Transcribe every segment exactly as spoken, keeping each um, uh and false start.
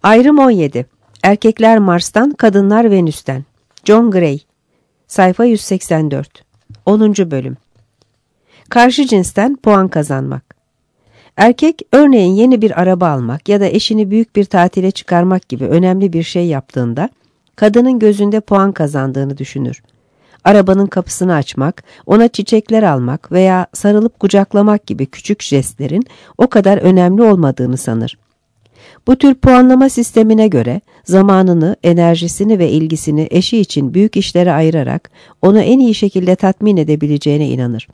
Ayrım on yedi. Erkekler Mars'tan, kadınlar Venüs'ten. John Gray. Sayfa yüz seksen dört. onuncu bölüm. Karşı cinsten puan kazanmak. Erkek örneğin yeni bir araba almak ya da eşini büyük bir tatile çıkarmak gibi önemli bir şey yaptığında kadının gözünde puan kazandığını düşünür. Arabanın kapısını açmak, ona çiçekler almak veya sarılıp kucaklamak gibi küçük jestlerin o kadar önemli olmadığını sanır. Bu tür puanlama sistemine göre zamanını, enerjisini ve ilgisini eşi için büyük işlere ayırarak onu en iyi şekilde tatmin edebileceğine inanır.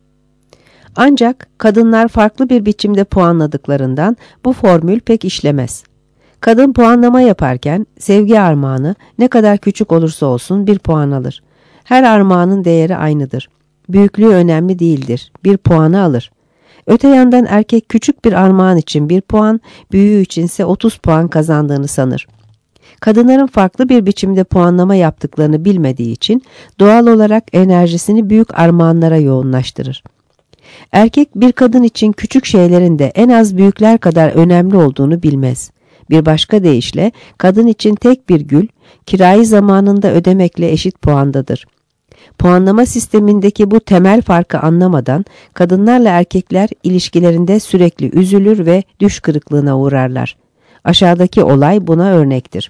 Ancak kadınlar farklı bir biçimde puanladıklarından bu formül pek işlemez. Kadın puanlama yaparken sevgi armağanı ne kadar küçük olursa olsun bir puan alır. Her armağanın değeri aynıdır. Büyüklüğü önemli değildir. Bir puanı alır. Öte yandan erkek küçük bir armağan için bir puan, büyüğü içinse otuz puan kazandığını sanır. Kadınların farklı bir biçimde puanlama yaptıklarını bilmediği için doğal olarak enerjisini büyük armağanlara yoğunlaştırır. Erkek bir kadın için küçük şeylerin de en az büyükler kadar önemli olduğunu bilmez. Bir başka deyişle kadın için tek bir gül, kirayı zamanında ödemekle eşit puandadır. Puanlama sistemindeki bu temel farkı anlamadan kadınlarla erkekler ilişkilerinde sürekli üzülür ve düş kırıklığına uğrarlar. Aşağıdaki olay buna örnektir.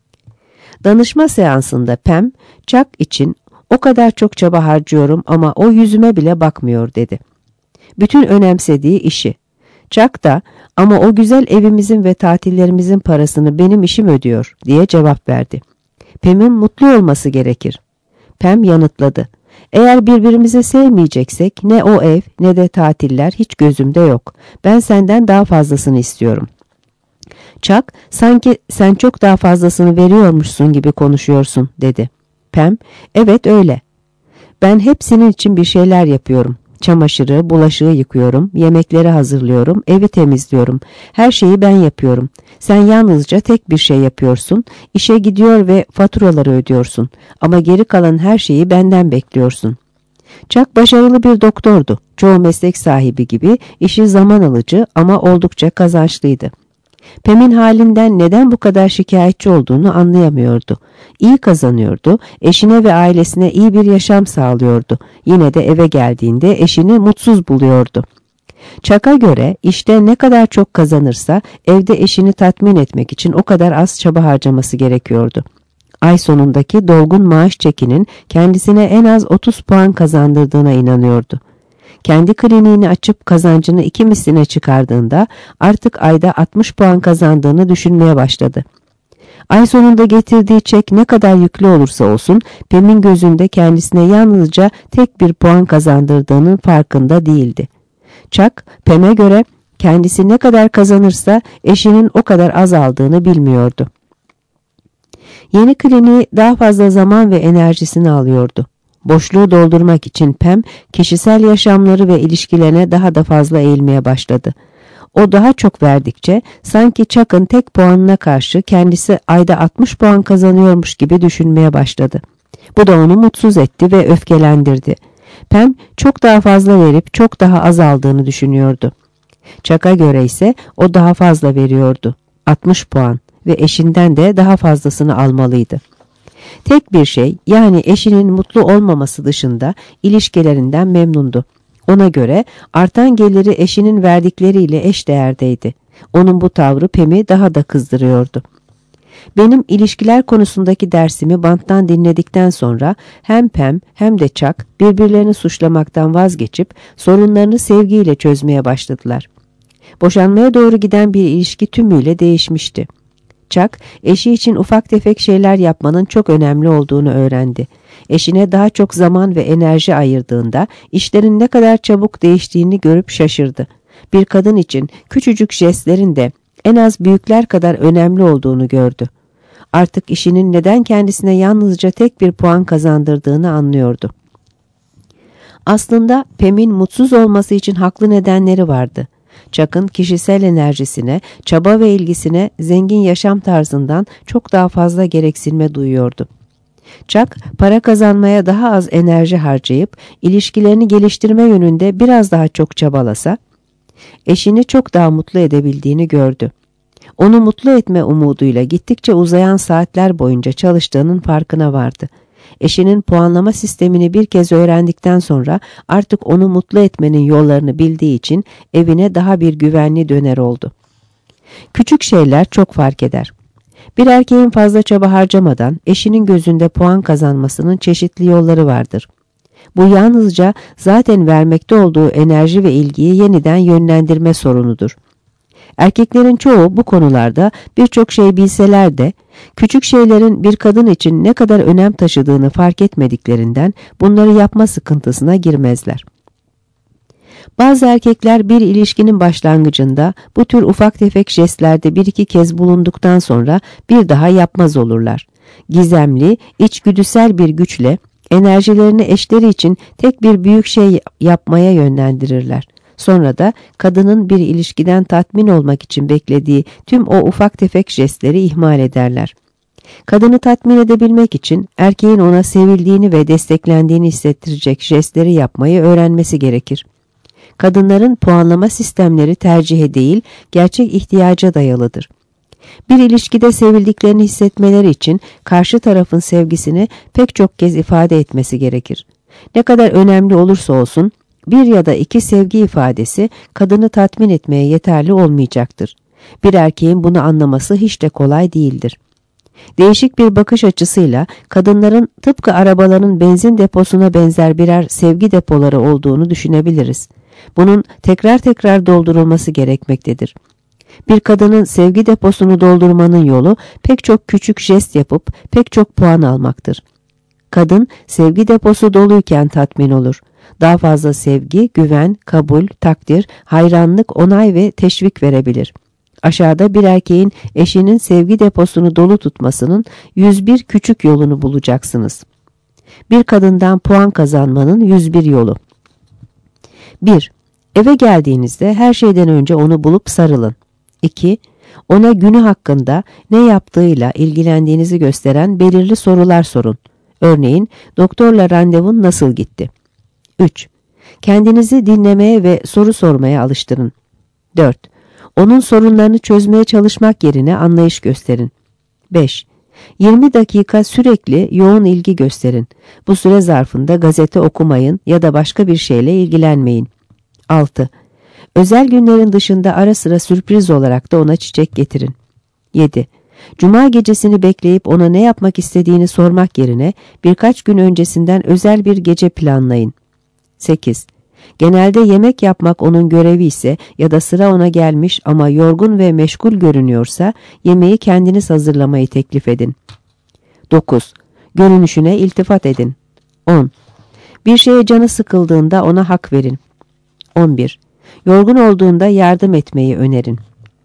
Danışma seansında Pam, Chuck için o kadar çok çaba harcıyorum ama o yüzüme bile bakmıyor dedi. Bütün önemsediği işi. Chuck da ama o güzel evimizin ve tatillerimizin parasını benim işim ödüyor diye cevap verdi. Pam'in mutlu olması gerekir. Pam yanıtladı. Eğer birbirimizi sevmeyeceksek ne o ev ne de tatiller hiç gözümde yok. Ben senden daha fazlasını istiyorum. Chuck, sanki sen çok daha fazlasını veriyormuşsun gibi konuşuyorsun dedi. Pam, evet öyle. Ben hep senin için bir şeyler yapıyorum. Çamaşırı, bulaşığı yıkıyorum, yemekleri hazırlıyorum, evi temizliyorum. Her şeyi ben yapıyorum. Sen yalnızca tek bir şey yapıyorsun. İşe gidiyor ve faturaları ödüyorsun. Ama geri kalan her şeyi benden bekliyorsun. Chuck başarılı bir doktordu. Çoğu meslek sahibi gibi işi zaman alıcı ama oldukça kazançlıydı. Pam'in halinden neden bu kadar şikayetçi olduğunu anlayamıyordu. İyi kazanıyordu, eşine ve ailesine iyi bir yaşam sağlıyordu. Yine de eve geldiğinde eşini mutsuz buluyordu. Chuck'a göre işte ne kadar çok kazanırsa evde eşini tatmin etmek için o kadar az çaba harcaması gerekiyordu. Ay sonundaki dolgun maaş çekinin kendisine en az otuz puan kazandırdığına inanıyordu. Kendi kliniğini açıp kazancını iki misline çıkardığında artık ayda altmış puan kazandığını düşünmeye başladı. Ay sonunda getirdiği çek ne kadar yüklü olursa olsun Pam'in gözünde kendisine yalnızca tek bir puan kazandırdığının farkında değildi. Chuck, Pam'e göre kendisi ne kadar kazanırsa eşinin o kadar az aldığını bilmiyordu. Yeni kliniği daha fazla zaman ve enerjisini alıyordu. Boşluğu doldurmak için Pam, kişisel yaşamları ve ilişkilerine daha da fazla eğilmeye başladı. O daha çok verdikçe sanki Chuck'ın tek puanına karşı kendisi ayda altmış puan kazanıyormuş gibi düşünmeye başladı. Bu da onu mutsuz etti ve öfkelendirdi. Pam çok daha fazla verip çok daha az aldığını düşünüyordu. Chuck'a göre ise o daha fazla veriyordu. altmış puan ve eşinden de daha fazlasını almalıydı. Tek bir şey, yani eşinin mutlu olmaması dışında ilişkilerinden memnundu. Ona göre artan geliri eşinin verdikleriyle eşdeğerdeydi. Onun bu tavrı Pam'i daha da kızdırıyordu. Benim ilişkiler konusundaki dersimi banttan dinledikten sonra hem Pam hem de Chuck birbirlerini suçlamaktan vazgeçip sorunlarını sevgiyle çözmeye başladılar. Boşanmaya doğru giden bir ilişki tümüyle değişmişti. Chuck, eşi için ufak tefek şeyler yapmanın çok önemli olduğunu öğrendi. Eşine daha çok zaman ve enerji ayırdığında işlerin ne kadar çabuk değiştiğini görüp şaşırdı. Bir kadın için küçücük jestlerin de en az büyükler kadar önemli olduğunu gördü. Artık işinin neden kendisine yalnızca tek bir puan kazandırdığını anlıyordu. Aslında Pam'in mutsuz olması için haklı nedenleri vardı. Chuck'ın kişisel enerjisine, çaba ve ilgisine zengin yaşam tarzından çok daha fazla gereksinme duyuyordu. Chuck, para kazanmaya daha az enerji harcayıp ilişkilerini geliştirme yönünde biraz daha çok çabalasa, eşini çok daha mutlu edebildiğini gördü. Onu mutlu etme umuduyla gittikçe uzayan saatler boyunca çalıştığının farkına vardı. Eşinin puanlama sistemini bir kez öğrendikten sonra artık onu mutlu etmenin yollarını bildiği için evine daha bir güvenli döner oldu. Küçük şeyler çok fark eder. Bir erkeğin fazla çaba harcamadan eşinin gözünde puan kazanmasının çeşitli yolları vardır. Bu yalnızca zaten vermekte olduğu enerji ve ilgiyi yeniden yönlendirme sorunudur. Erkeklerin çoğu bu konularda birçok şey bilseler de küçük şeylerin bir kadın için ne kadar önem taşıdığını fark etmediklerinden bunları yapma sıkıntısına girmezler. Bazı erkekler bir ilişkinin başlangıcında bu tür ufak tefek jestlerde bir iki kez bulunduktan sonra bir daha yapmaz olurlar. Gizemli, içgüdüsel bir güçle enerjilerini eşleri için tek bir büyük şey yapmaya yönlendirirler. Sonra da kadının bir ilişkiden tatmin olmak için beklediği tüm o ufak tefek jestleri ihmal ederler. Kadını tatmin edebilmek için erkeğin ona sevildiğini ve desteklendiğini hissettirecek jestleri yapmayı öğrenmesi gerekir. Kadınların puanlama sistemleri tercihe değil, gerçek ihtiyaca dayalıdır. Bir ilişkide sevildiklerini hissetmeleri için karşı tarafın sevgisini pek çok kez ifade etmesi gerekir. Ne kadar önemli olursa olsun, bir ya da iki sevgi ifadesi kadını tatmin etmeye yeterli olmayacaktır. Bir erkeğin bunu anlaması hiç de kolay değildir. Değişik bir bakış açısıyla kadınların tıpkı arabaların benzin deposuna benzer birer sevgi depoları olduğunu düşünebiliriz. Bunun tekrar tekrar doldurulması gerekmektedir. Bir kadının sevgi deposunu doldurmanın yolu pek çok küçük jest yapıp pek çok puan almaktır. Kadın sevgi deposu doluyken tatmin olur. Daha fazla sevgi, güven, kabul, takdir, hayranlık, onay ve teşvik verebilir. Aşağıda bir erkeğin eşinin sevgi deposunu dolu tutmasının yüz bir küçük yolunu bulacaksınız. Bir kadından puan kazanmanın yüz bir yolu. bir. Eve geldiğinizde her şeyden önce onu bulup sarılın. iki. Ona günü hakkında ne yaptığıyla ilgilendiğinizi gösteren belirli sorular sorun. Örneğin, doktorla randevun nasıl gitti? üç. Kendinizi dinlemeye ve soru sormaya alıştırın. dört. Onun sorunlarını çözmeye çalışmak yerine anlayış gösterin. beş. yirmi dakika sürekli yoğun ilgi gösterin. Bu süre zarfında gazete okumayın ya da başka bir şeyle ilgilenmeyin. altı. Özel günlerin dışında ara sıra sürpriz olarak da ona çiçek getirin. yedi. Cuma gecesini bekleyip ona ne yapmak istediğini sormak yerine birkaç gün öncesinden özel bir gece planlayın. sekiz. Genelde yemek yapmak onun görevi ise ya da sıra ona gelmiş ama yorgun ve meşgul görünüyorsa yemeği kendiniz hazırlamayı teklif edin. dokuz. Görünüşüne iltifat edin. on. Bir şeye canı sıkıldığında ona hak verin. on bir. Yorgun olduğunda yardım etmeyi önerin.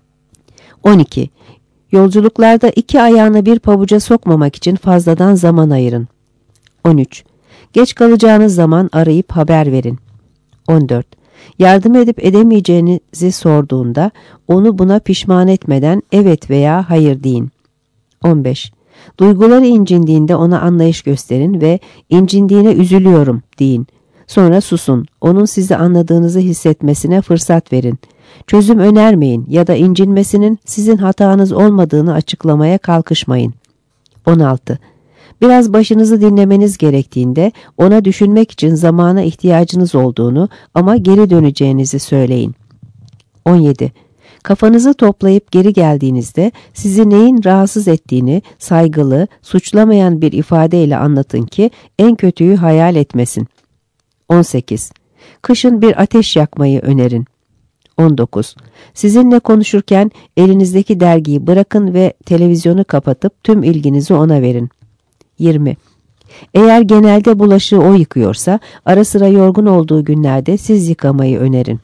on iki. Yolculuklarda iki ayağını bir pabuca sokmamak için fazladan zaman ayırın. on üç. Geç kalacağınız zaman arayıp haber verin. on dört. Yardım edip edemeyeceğinizi sorduğunda onu buna pişman etmeden evet veya hayır deyin. on beş. Duyguları incindiğinde ona anlayış gösterin ve incindiğine üzülüyorum deyin. Sonra susun, onun sizi anladığınızı hissetmesine fırsat verin. Çözüm önermeyin ya da incinmesinin sizin hatanız olmadığını açıklamaya kalkışmayın. on altı. Biraz başınızı dinlemeniz gerektiğinde ona düşünmek için zamana ihtiyacınız olduğunu ama geri döneceğinizi söyleyin. on yedi. Kafanızı toplayıp geri geldiğinizde sizi neyin rahatsız ettiğini saygılı, suçlamayan bir ifadeyle anlatın ki en kötüyü hayal etmesin. on sekiz. Kışın bir ateş yakmayı önerin. on dokuz. Sizinle konuşurken elinizdeki dergiyi bırakın ve televizyonu kapatıp tüm ilginizi ona verin. yirmi. Eğer genelde bulaşığı o yıkıyorsa ara sıra yorgun olduğu günlerde siz yıkamayı önerin.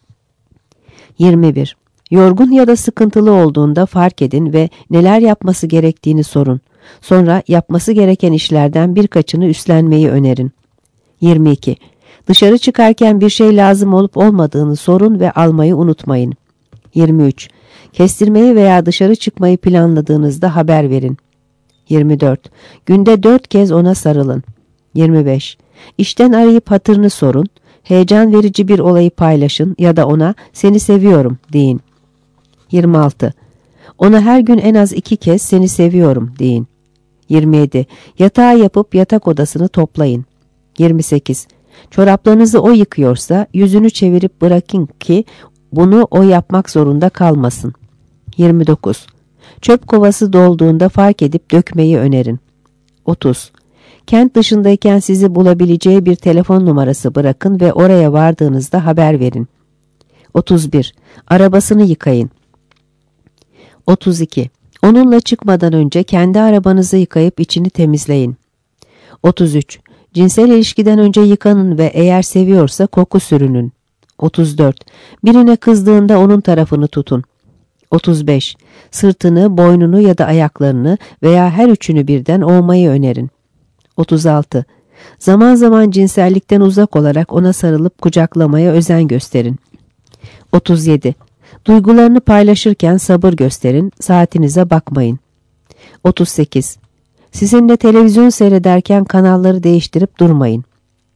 yirmi bir. Yorgun ya da sıkıntılı olduğunda fark edin ve neler yapması gerektiğini sorun. Sonra yapması gereken işlerden birkaçını üstlenmeyi önerin. yirmi iki. Dışarı çıkarken bir şey lazım olup olmadığını sorun ve almayı unutmayın. yirmi üç. Kestirmeyi veya dışarı çıkmayı planladığınızda haber verin. yirmi dört. Günde dört kez ona sarılın. yirmi beş. İşten arayıp hatırını sorun, heyecan verici bir olayı paylaşın ya da ona seni seviyorum deyin. yirmi altı. Ona her gün en az iki kez seni seviyorum deyin. yirmi yedi. Yatağı yapıp yatak odasını toplayın. yirmi sekiz. Çoraplarınızı o yıkıyorsa yüzünü çevirip bırakın ki bunu o yapmak zorunda kalmasın. yirmi dokuz. Çöp kovası dolduğunda fark edip dökmeyi önerin. otuz. Kent dışındayken sizi bulabileceği bir telefon numarası bırakın ve oraya vardığınızda haber verin. otuz bir. Arabasını yıkayın. otuz iki. Onunla çıkmadan önce kendi arabanızı yıkayıp içini temizleyin. otuz üç. Cinsel ilişkiden önce yıkanın ve eğer seviyorsa koku sürünün. otuz dört. Birine kızdığında onun tarafını tutun. otuz beş. Sırtını, boynunu ya da ayaklarını veya her üçünü birden ovmayı önerin. otuz altı. Zaman zaman cinsellikten uzak olarak ona sarılıp kucaklamaya özen gösterin. otuz yedi. Duygularını paylaşırken sabır gösterin, saatinize bakmayın. otuz sekiz. Sizinle televizyon seyrederken kanalları değiştirip durmayın.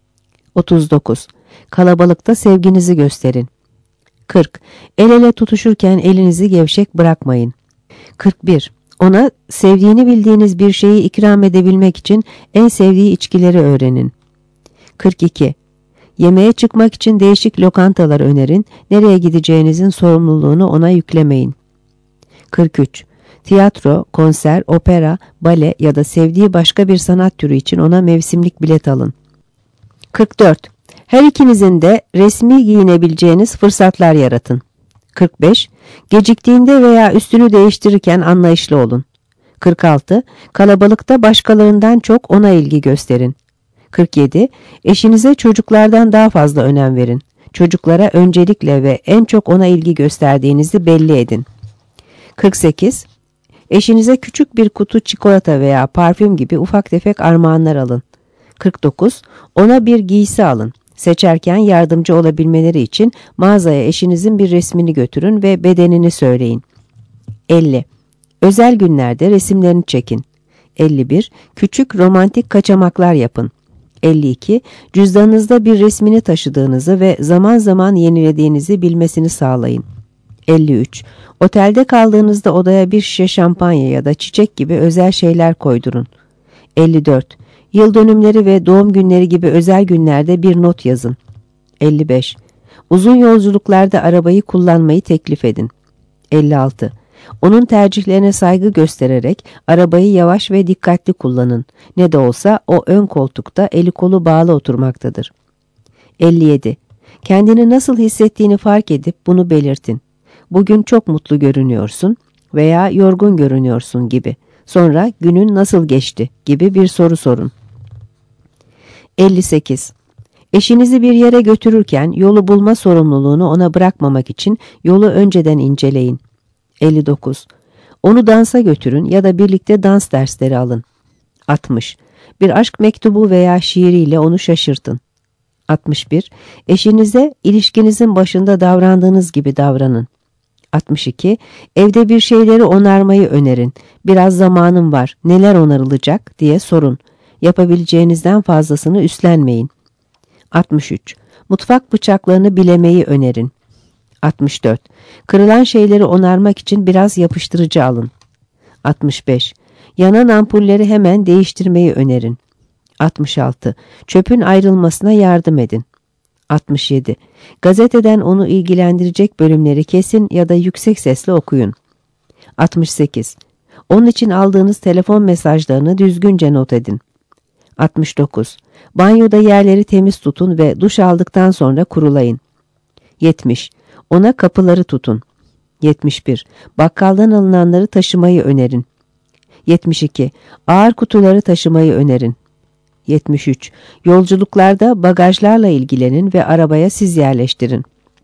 otuz dokuz. Kalabalıkta sevginizi gösterin. kırk. El ele tutuşurken elinizi gevşek bırakmayın. kırk bir. Ona sevdiğini bildiğiniz bir şeyi ikram edebilmek için en sevdiği içkileri öğrenin. kırk iki. Yemeğe çıkmak için değişik lokantalar önerin, nereye gideceğinizin sorumluluğunu ona yüklemeyin. kırk üç. Tiyatro, konser, opera, bale ya da sevdiği başka bir sanat türü için ona mevsimlik bilet alın. kırk dört. Her ikinizin de resmi giyinebileceğiniz fırsatlar yaratın. kırk beş. Geciktiğinde veya üstünü değiştirirken anlayışlı olun. kırk altı. Kalabalıkta başkalarından çok ona ilgi gösterin. kırk yedi. Eşinize çocuklardan daha fazla önem verin. Çocuklara öncelikle ve en çok ona ilgi gösterdiğinizi belli edin. kırk sekiz. Eşinize küçük bir kutu çikolata veya parfüm gibi ufak tefek armağanlar alın. kırk dokuz. Ona bir giysi alın. Seçerken yardımcı olabilmeleri için mağazaya eşinizin bir resmini götürün ve bedenini söyleyin. elli. Özel günlerde resimlerini çekin. elli bir. Küçük romantik kaçamaklar yapın. elli iki. Cüzdanınızda bir resmini taşıdığınızı ve zaman zaman yenilediğinizi bilmesini sağlayın. elli üç. Otelde kaldığınızda odaya bir şişe şampanya ya da çiçek gibi özel şeyler koydurun. elli dört. Yıl dönümleri ve doğum günleri gibi özel günlerde bir not yazın. elli beş. Uzun yolculuklarda arabayı kullanmayı teklif edin. elli altı. Onun tercihlerine saygı göstererek arabayı yavaş ve dikkatli kullanın. Ne de olsa o ön koltukta eli kolu bağlı oturmaktadır. elli yedi. Kendini nasıl hissettiğini fark edip bunu belirtin. Bugün çok mutlu görünüyorsun veya yorgun görünüyorsun gibi. Sonra günün nasıl geçti gibi bir soru sorun. elli sekiz. Eşinizi bir yere götürürken yolu bulma sorumluluğunu ona bırakmamak için yolu önceden inceleyin. elli dokuz. Onu dansa götürün ya da birlikte dans dersleri alın. altmış. Bir aşk mektubu veya şiiriyle onu şaşırtın. altmış bir. Eşinize ilişkinizin başında davrandığınız gibi davranın. altmış iki. Evde bir şeyleri onarmayı önerin. Biraz zamanım var, neler onarılacak diye sorun. Yapabileceğinizden fazlasını üstlenmeyin. altmış üç. Mutfak bıçaklarını bilemeyi önerin. altmış dört. Kırılan şeyleri onarmak için biraz yapıştırıcı alın. altmış beş. Yanan ampulleri hemen değiştirmeyi önerin. altmış altı. Çöpün ayrılmasına yardım edin. altmış yedi. Gazeteden onu ilgilendirecek bölümleri kesin ya da yüksek sesle okuyun. altmış sekiz. Onun için aldığınız telefon mesajlarını düzgünce not edin. altmış dokuz. Banyoda yerleri temiz tutun ve duş aldıktan sonra kurulayın. yetmiş. Ona kapıları tutun. yetmiş bir. Bakkaldan alınanları taşımayı önerin. yetmiş iki. Ağır kutuları taşımayı önerin. yetmiş üç. Yolculuklarda bagajlarla ilgilenin ve arabaya siz yerleştirin.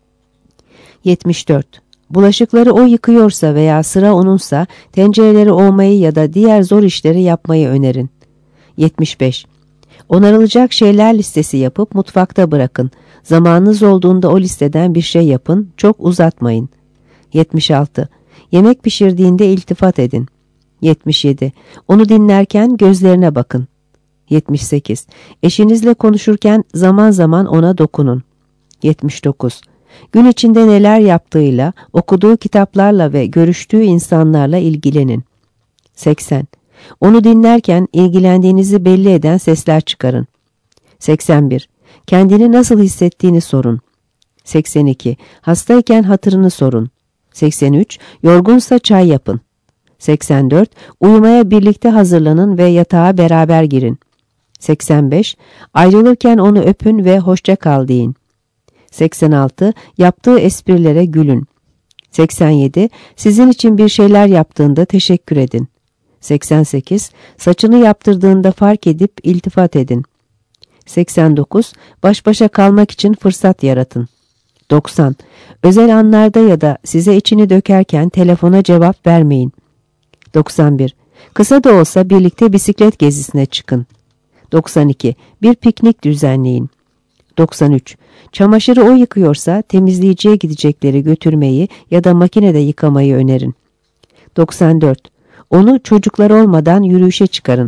yetmiş dört. Bulaşıkları o yıkıyorsa veya sıra onunsa tencereleri ovmayı ya da diğer zor işleri yapmayı önerin. yetmiş beş. Onarılacak şeyler listesi yapıp mutfakta bırakın. Zamanınız olduğunda o listeden bir şey yapın, çok uzatmayın. yetmiş altı. Yemek pişirdiğinde iltifat edin. yetmiş yedi. Onu dinlerken gözlerine bakın. yetmiş sekiz. Eşinizle konuşurken zaman zaman ona dokunun. yetmiş dokuz. Gün içinde neler yaptığıyla, okuduğu kitaplarla ve görüştüğü insanlarla ilgilenin. seksen. Onu dinlerken ilgilendiğinizi belli eden sesler çıkarın. seksen bir. Kendini nasıl hissettiğini sorun. seksen iki. Hastayken hatırını sorun. seksen üç. Yorgunsa çay yapın. seksen dört. Uyumaya birlikte hazırlanın ve yatağa beraber girin. seksen beş. Ayrılırken onu öpün ve hoşça kal deyin. seksen altı. Yaptığı esprilere gülün. seksen yedi. Sizin için bir şeyler yaptığında teşekkür edin. seksen sekiz. Saçını yaptırdığında fark edip iltifat edin. seksen dokuz. Baş başa kalmak için fırsat yaratın. doksan. Özel anlarda ya da size içini dökerken telefona cevap vermeyin. doksan bir. Kısa da olsa birlikte bisiklet gezisine çıkın. doksan iki. Bir piknik düzenleyin. doksan üç. Çamaşırı o yıkıyorsa temizleyiciye gidecekleri götürmeyi ya da makinede yıkamayı önerin. doksan dört. Onu çocuklar olmadan yürüyüşe çıkarın.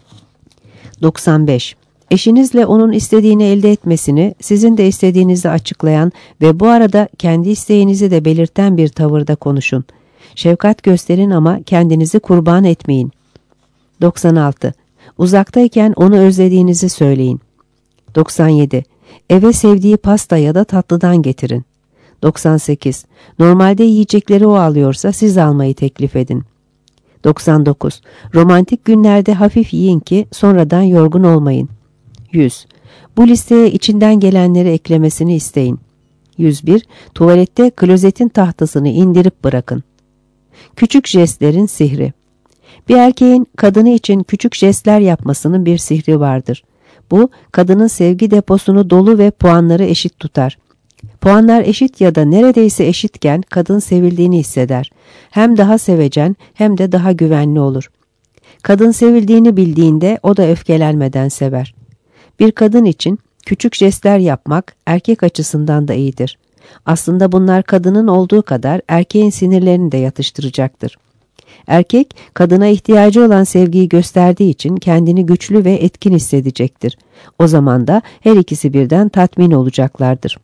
doksan beş. Eşinizle onun istediğini elde etmesini, sizin de istediğinizi açıklayan ve bu arada kendi isteğinizi de belirten bir tavırda konuşun. Şefkat gösterin ama kendinizi kurban etmeyin. doksan altı. Uzaktayken onu özlediğinizi söyleyin. doksan yedi. Eve sevdiği pasta ya da tatlıdan getirin. doksan sekiz. Normalde yiyecekleri o alıyorsa siz almayı teklif edin. doksan dokuz. Romantik günlerde hafif yiyin ki sonradan yorgun olmayın. yüz. Bu listeye içinden gelenleri eklemesini isteyin. yüz bir. Tuvalette klozetin tahtasını indirip bırakın. Küçük jestlerin sihri. Bir erkeğin kadını için küçük jestler yapmasının bir sihri vardır. Bu, kadının sevgi deposunu dolu ve puanları eşit tutar. Puanlar eşit ya da neredeyse eşitken kadın sevildiğini hisseder. Hem daha sevecen hem de daha güvenli olur. Kadın sevildiğini bildiğinde o da öfkelenmeden sever. Bir kadın için küçük jestler yapmak erkek açısından da iyidir. Aslında bunlar kadının olduğu kadar erkeğin sinirlerini de yatıştıracaktır. Erkek, kadına ihtiyacı olan sevgiyi gösterdiği için kendini güçlü ve etkin hissedecektir. O zaman da her ikisi birden tatmin olacaklardır.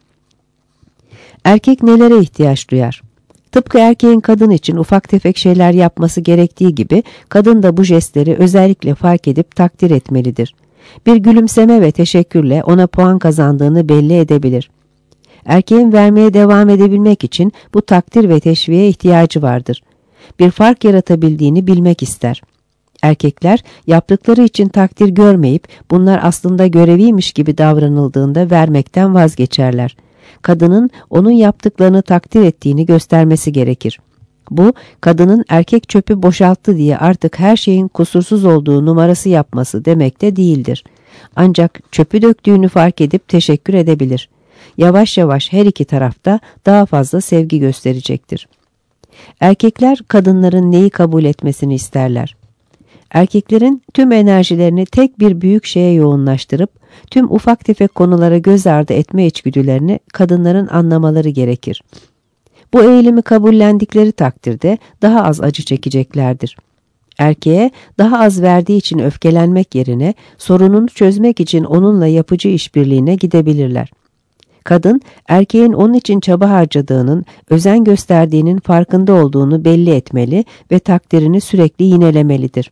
Erkek nelere ihtiyaç duyar? Tıpkı erkeğin kadın için ufak tefek şeyler yapması gerektiği gibi, kadın da bu jestleri özellikle fark edip takdir etmelidir. Bir gülümseme ve teşekkürle ona puan kazandığını belli edebilir. Erkeğin vermeye devam edebilmek için bu takdir ve teşviğe ihtiyacı vardır. Bir fark yaratabildiğini bilmek ister. Erkekler yaptıkları için takdir görmeyip bunlar aslında göreviymiş gibi davranıldığında vermekten vazgeçerler. Kadının onun yaptıklarını takdir ettiğini göstermesi gerekir. Bu, kadının erkek çöpü boşalttı diye artık her şeyin kusursuz olduğu numarası yapması demek de değildir. Ancak çöpü döktüğünü fark edip teşekkür edebilir. Yavaş yavaş her iki tarafta daha fazla sevgi gösterecektir. Erkekler kadınların neyi kabul etmesini isterler? Erkeklerin tüm enerjilerini tek bir büyük şeye yoğunlaştırıp tüm ufak tefek konulara göz ardı etme içgüdülerini kadınların anlamaları gerekir. Bu eğilimi kabullendikleri takdirde daha az acı çekeceklerdir. Erkeğe daha az verdiği için öfkelenmek yerine sorununu çözmek için onunla yapıcı işbirliğine gidebilirler. Kadın, erkeğin onun için çaba harcadığının, özen gösterdiğinin farkında olduğunu belli etmeli ve takdirini sürekli yinelemelidir.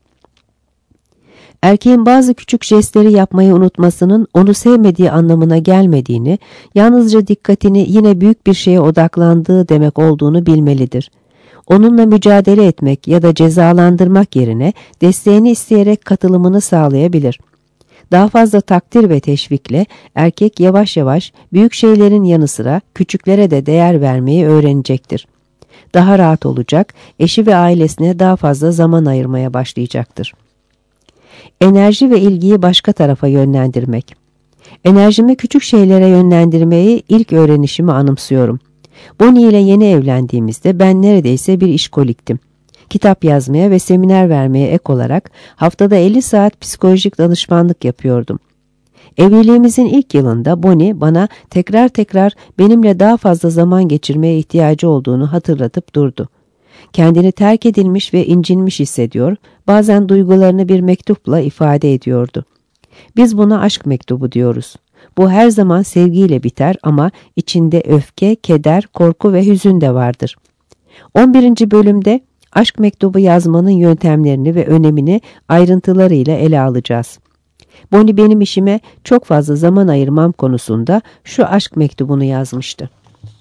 Erkeğin bazı küçük jestleri yapmayı unutmasının onu sevmediği anlamına gelmediğini, yalnızca dikkatini yine büyük bir şeye odaklandığı demek olduğunu bilmelidir. Onunla mücadele etmek ya da cezalandırmak yerine desteğini isteyerek katılımını sağlayabilir. Daha fazla takdir ve teşvikle erkek yavaş yavaş büyük şeylerin yanı sıra küçüklere de değer vermeyi öğrenecektir. Daha rahat olacak, eşi ve ailesine daha fazla zaman ayırmaya başlayacaktır. Enerji ve ilgiyi başka tarafa yönlendirmek. Enerjimi küçük şeylere yönlendirmeyi ilk öğrenişimi anımsıyorum. Bonnie ile yeni evlendiğimizde ben neredeyse bir işkoliktim. Kitap yazmaya ve seminer vermeye ek olarak haftada elli saat psikolojik danışmanlık yapıyordum. Evliliğimizin ilk yılında Bonnie bana tekrar tekrar benimle daha fazla zaman geçirmeye ihtiyacı olduğunu hatırlatıp durdu. Kendini terk edilmiş ve incinmiş hissediyor, bazen duygularını bir mektupla ifade ediyordu. Biz buna aşk mektubu diyoruz. Bu her zaman sevgiyle biter ama içinde öfke, keder, korku ve hüzün de vardır. on birinci bölümde aşk mektubu yazmanın yöntemlerini ve önemini ayrıntılarıyla ele alacağız. Bonnie benim işime çok fazla zaman ayırmam konusunda şu aşk mektubunu yazmıştı.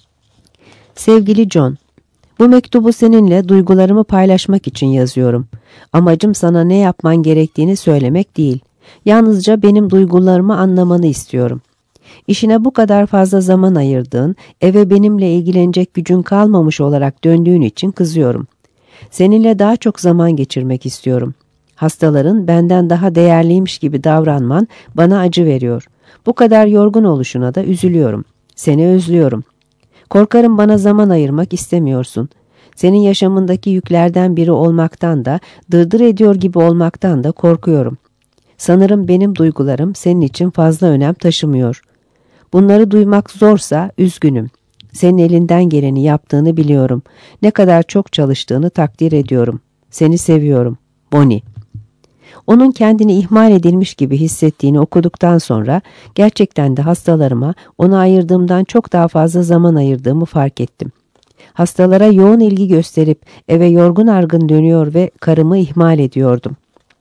Sevgili John, bu mektubu seninle duygularımı paylaşmak için yazıyorum. Amacım sana ne yapman gerektiğini söylemek değil. Yalnızca benim duygularımı anlamanı istiyorum. İşine bu kadar fazla zaman ayırdığın, eve benimle ilgilenecek gücün kalmamış olarak döndüğün için kızıyorum. Seninle daha çok zaman geçirmek istiyorum. Hastaların benden daha değerliymiş gibi davranman bana acı veriyor. Bu kadar yorgun oluşuna da üzülüyorum. Seni özlüyorum. Korkarım bana zaman ayırmak istemiyorsun. Senin yaşamındaki yüklerden biri olmaktan da, dırdır ediyor gibi olmaktan da korkuyorum. Sanırım benim duygularım senin için fazla önem taşımıyor. Bunları duymak zorsa üzgünüm. Senin elinden geleni yaptığını biliyorum. Ne kadar çok çalıştığını takdir ediyorum. Seni seviyorum. Bonnie. Onun kendini ihmal edilmiş gibi hissettiğini okuduktan sonra gerçekten de hastalarıma ona ayırdığımdan çok daha fazla zaman ayırdığımı fark ettim. Hastalara yoğun ilgi gösterip eve yorgun argın dönüyor ve karımı ihmal ediyordum.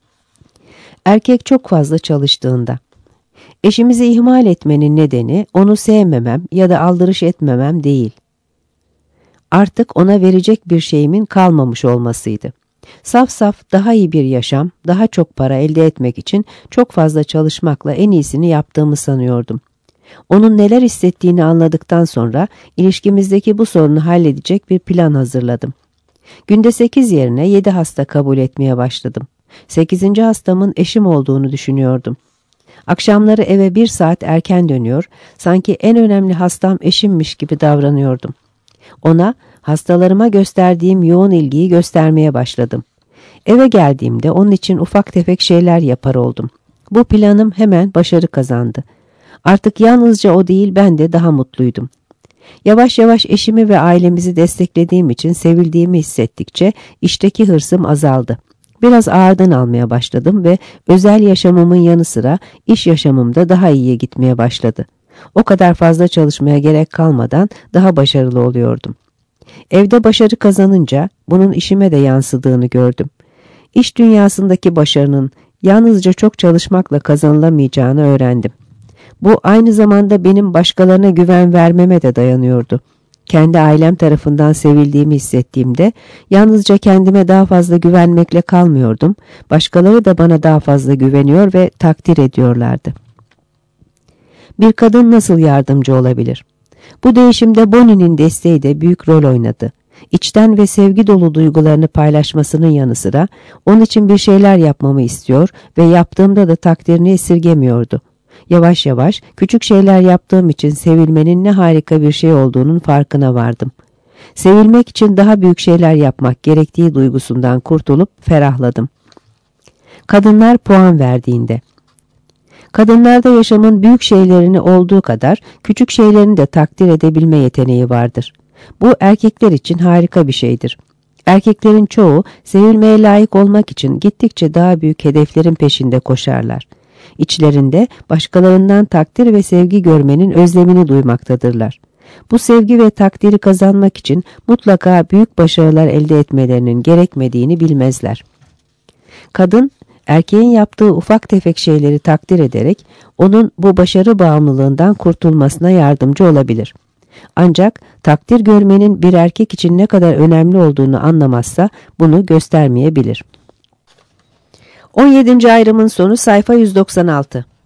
Erkek çok fazla çalıştığında. Eşimizi ihmal etmenin nedeni onu sevmemem ya da aldırış etmemem değil. Artık ona verecek bir şeyimin kalmamış olmasıydı. Saf saf daha iyi bir yaşam, daha çok para elde etmek için çok fazla çalışmakla en iyisini yaptığımı sanıyordum. Onun neler hissettiğini anladıktan sonra ilişkimizdeki bu sorunu halledecek bir plan hazırladım. Günde sekiz yerine yedi hasta kabul etmeye başladım. Sekizinci hastamın eşim olduğunu düşünüyordum. Akşamları eve bir saat erken dönüyor, sanki en önemli hastam eşimmiş gibi davranıyordum. Ona hastalarıma gösterdiğim yoğun ilgiyi göstermeye başladım. Eve geldiğimde onun için ufak tefek şeyler yapar oldum. Bu planım hemen başarı kazandı. Artık yalnızca o değil, ben de daha mutluydum. Yavaş yavaş eşimi ve ailemizi desteklediğim için sevildiğimi hissettikçe işteki hırsım azaldı. Biraz ağırdan almaya başladım ve özel yaşamımın yanı sıra iş yaşamımda daha iyiye gitmeye başladı. O kadar fazla çalışmaya gerek kalmadan daha başarılı oluyordum. Evde başarı kazanınca bunun işime de yansıdığını gördüm. İş dünyasındaki başarının yalnızca çok çalışmakla kazanılamayacağını öğrendim. Bu aynı zamanda benim başkalarına güven vermeme de dayanıyordu. Kendi ailem tarafından sevildiğimi hissettiğimde yalnızca kendime daha fazla güvenmekle kalmıyordum. Başkaları da bana daha fazla güveniyor ve takdir ediyorlardı. Bir kadın nasıl yardımcı olabilir? Bu değişimde Bonnie'nin desteği de büyük rol oynadı. İçten ve sevgi dolu duygularını paylaşmasının yanı sıra onun için bir şeyler yapmamı istiyor ve yaptığımda da takdirini esirgemiyordu. Yavaş yavaş küçük şeyler yaptığım için sevilmenin ne harika bir şey olduğunun farkına vardım. Sevilmek için daha büyük şeyler yapmak gerektiği duygusundan kurtulup ferahladım. Kadınlar puan verdiğinde. Kadınlarda yaşamın büyük şeylerini olduğu kadar küçük şeylerini de takdir edebilme yeteneği vardır. Bu erkekler için harika bir şeydir. Erkeklerin çoğu sevilmeye layık olmak için gittikçe daha büyük hedeflerin peşinde koşarlar. İçlerinde başkalarından takdir ve sevgi görmenin özlemini duymaktadırlar. Bu sevgi ve takdiri kazanmak için mutlaka büyük başarılar elde etmelerinin gerekmediğini bilmezler. Kadın, erkeğin yaptığı ufak tefek şeyleri takdir ederek onun bu başarı bağımlılığından kurtulmasına yardımcı olabilir. Ancak takdir görmenin bir erkek için ne kadar önemli olduğunu anlamazsa bunu göstermeyebilir. on yedinci ayrımın sonu sayfa yüz doksan altı.